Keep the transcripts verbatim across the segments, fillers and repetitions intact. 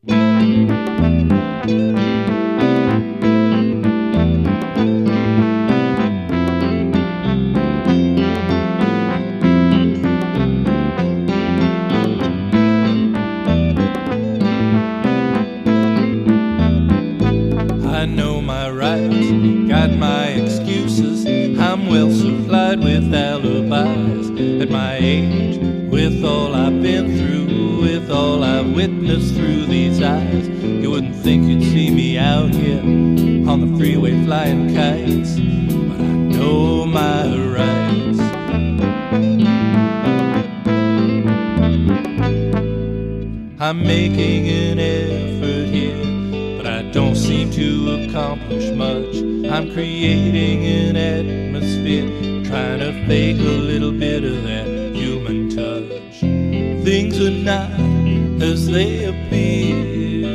I know my rights, got my excuses. I'm well supplied with alibis. At my age, with all I've been through, with all I've witnessed through these eyes, you wouldn't think you'd see me out here on the freeway flying kites. But I know my rights. I'm making an effort here, but I don't seem to accomplish much. I'm creating an atmosphere, trying to fake a little bit of that human touch. Things are not as they appear.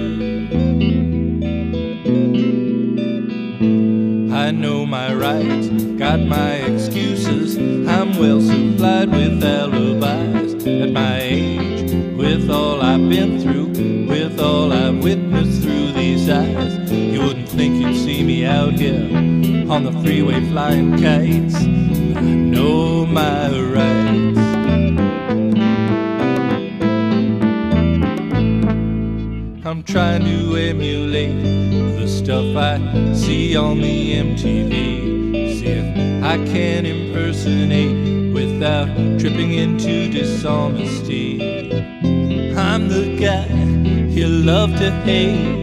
I know my rights, got my excuses. I'm well supplied with alibis. At my age, with all I've been through, with all I've witnessed through these eyes, you wouldn't think you'd see me out here on the freeway flying kites. But I know my rights. I'm trying to emulate the stuff I see on the M T V. See if I can impersonate without tripping into dishonesty. I'm the guy you love to hate.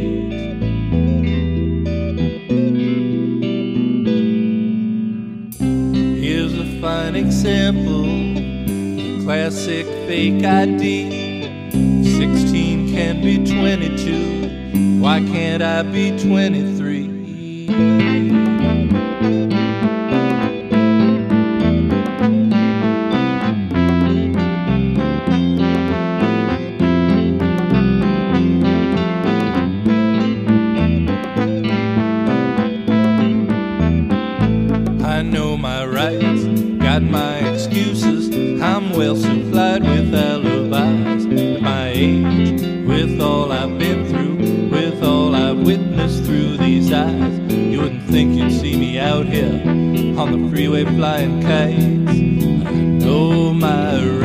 Here's a fine example, the classic fake I D. Sixteen can be twenty-two, why can't I be twenty-three? I know my rights, got my excuses. I'm well supplied with alibis. At my age, with all I've been through, with all I've witnessed through these eyes, you wouldn't think you'd see me out here on the freeway flying kites. But I know my rights.